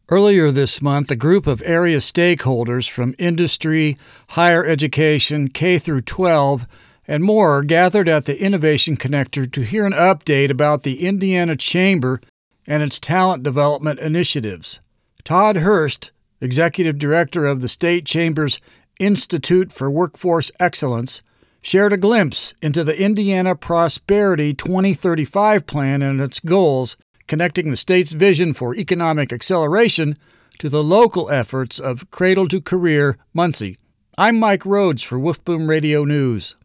Earlier this month, a group of area stakeholders from industry, higher education, K through 12, and more gathered at the Innovation Connector to hear an update about the Indiana Chamber and its talent development initiatives. Todd Hurst, Executive Director of the State Chamber's Institute for Workforce Excellence, shared a glimpse into the Indiana Prosperity 2035 plan and its goals, connecting the state's vision for economic acceleration to the local efforts of Cradle to Career Muncie. I'm Mike Rhodes for Wolf Boom Radio News.